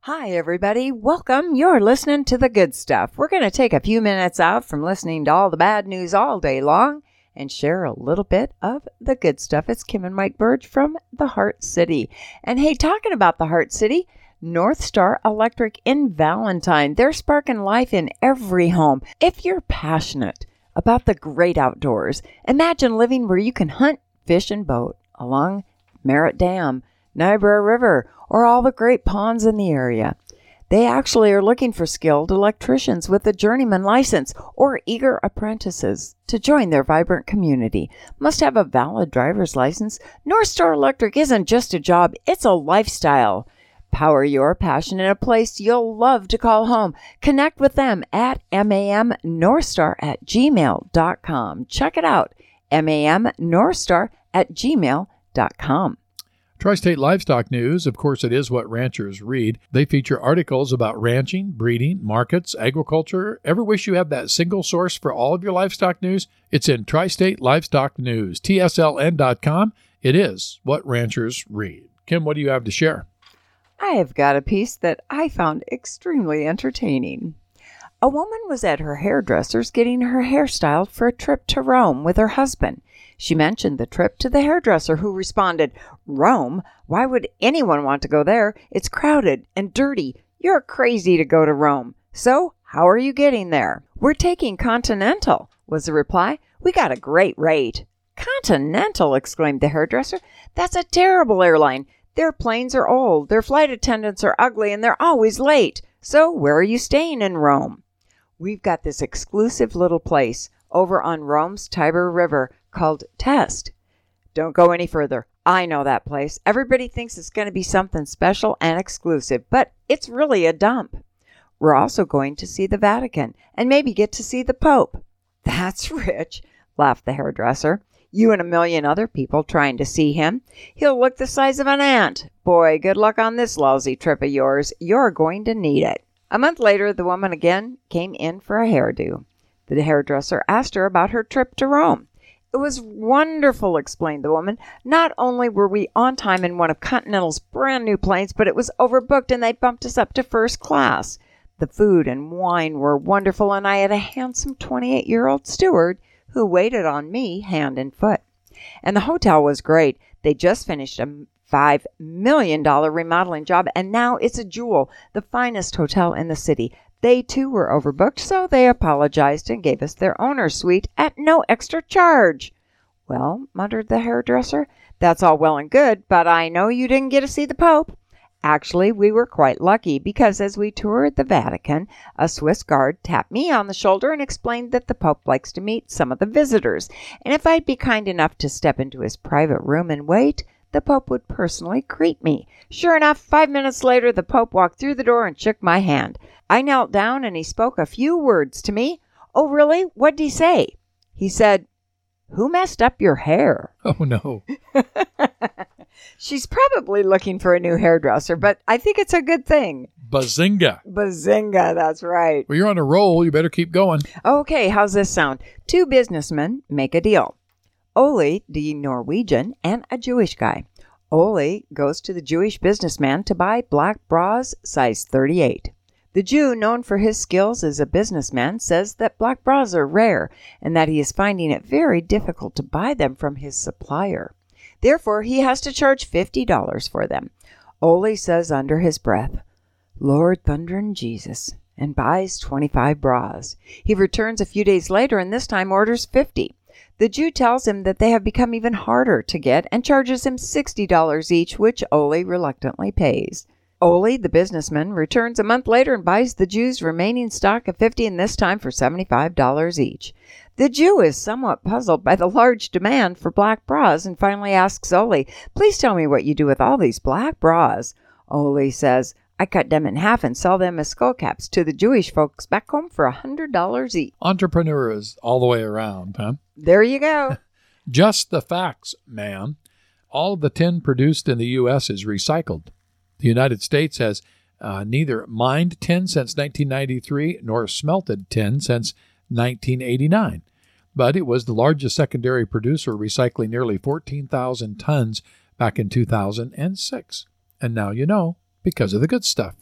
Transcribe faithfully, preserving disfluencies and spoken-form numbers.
Hi, everybody. Welcome. You're listening to The Good Stuff. We're going to take a few minutes out from listening to all the bad news all day long and share a little bit of the good stuff. It's Kim and Mike Burge from the Heart City. And hey, talking about the Heart City, North Star Electric in Valentine. They're sparking life in every home. If you're passionate about the great outdoors, imagine living where you can hunt, fish, and boat along Merritt Dam, Niobrara River, or all the great ponds in the area. They actually are looking for skilled electricians with a journeyman license or eager apprentices to join their vibrant community. Must have a valid driver's license. North Star Electric isn't just a job, it's a lifestyle. Power your passion in a place you'll love to call home. Connect with them at mamnorthstar at gmail dot com. Check it out, mamnorthstar at gmail dot com. Tri-State Livestock News, of course, it is what ranchers read. They feature articles about ranching, breeding, markets, agriculture. Ever wish you had that single source for all of your livestock news? It's in Tri-State Livestock News, T S L N dot com. It is what ranchers read. Kim, what do you have to share? I have got a piece that I found extremely entertaining. A woman was at her hairdresser's getting her hair styled for a trip to Rome with her husband. She mentioned the trip to the hairdresser, who responded, "Rome? Why would anyone want to go there? It's crowded and dirty. You're crazy to go to Rome. So, how are you getting there?" "We're taking Continental," was the reply. "We got a great rate." "Continental?" exclaimed the hairdresser. "That's a terrible airline. Their planes are old, their flight attendants are ugly, and they're always late. So, where are you staying in Rome?" "We've got this exclusive little place over on Rome's Tiber River called Test." "Don't go any further. I know that place. Everybody thinks it's going to be something special and exclusive, but it's really a dump." "We're also going to see the Vatican and maybe get to see the Pope." "That's rich," laughed the hairdresser. "You and a million other people trying to see him. He'll look the size of an ant. Boy, good luck on this lousy trip of yours. You're going to need it." A month later, the woman again came in for a hairdo. The hairdresser asked her about her trip to Rome. "It was wonderful," explained the woman. "Not only were we on time in one of Continental's brand new planes, but it was overbooked and they bumped us up to first class. The food and wine were wonderful, and I had a handsome twenty-eight-year-old steward who waited on me hand and foot. And the hotel was great. They just finished a five million dollars remodeling job, and now it's a jewel, the finest hotel in the city. They, too, were overbooked, so they apologized and gave us their owner's suite at no extra charge." "Well," muttered the hairdresser, "that's all well and good, but I know you didn't get to see the Pope." "Actually, we were quite lucky, because as we toured the Vatican, a Swiss guard tapped me on the shoulder and explained that the Pope likes to meet some of the visitors, and if I'd be kind enough to step into his private room and wait, the Pope would personally greet me. Sure enough, five minutes later, the Pope walked through the door and shook my hand. I knelt down and he spoke a few words to me." "Oh, really? What'd he say?" "He said, 'Who messed up your hair?'" Oh, no. She's probably looking for a new hairdresser, but I think it's a good thing. Bazinga. Bazinga, that's right. Well, you're on a roll. You better keep going. Okay, how's this sound? Two businessmen make a deal. Ole, the Norwegian, and a Jewish guy. Ole goes to the Jewish businessman to buy black bras size thirty-eight. The Jew, known for his skills as a businessman, says that black bras are rare and that he is finding it very difficult to buy them from his supplier. Therefore, he has to charge fifty dollars for them. Ole says under his breath, "Lord thunderin' Jesus," and buys twenty-five bras. He returns a few days later and this time orders fifty. The Jew tells him that they have become even harder to get and charges him sixty dollars each, which Ole reluctantly pays. Ole, the businessman, returns a month later and buys the Jew's remaining stock of fifty, and this time for seventy-five dollars each. The Jew is somewhat puzzled by the large demand for black bras and finally asks Ole, "Please tell me what you do with all these black bras." Ole says, "I cut them in half and sell them as skullcaps to the Jewish folks back home for one hundred dollars each." Entrepreneurs all the way around, huh? There you go. Just the facts, ma'am. All of the tin produced in the U S is recycled. The United States has uh, neither mined tin since nineteen ninety-three nor smelted tin since nineteen eighty-nine. But it was the largest secondary producer, recycling nearly fourteen thousand tons back in two thousand six. And now you know, because of the good stuff.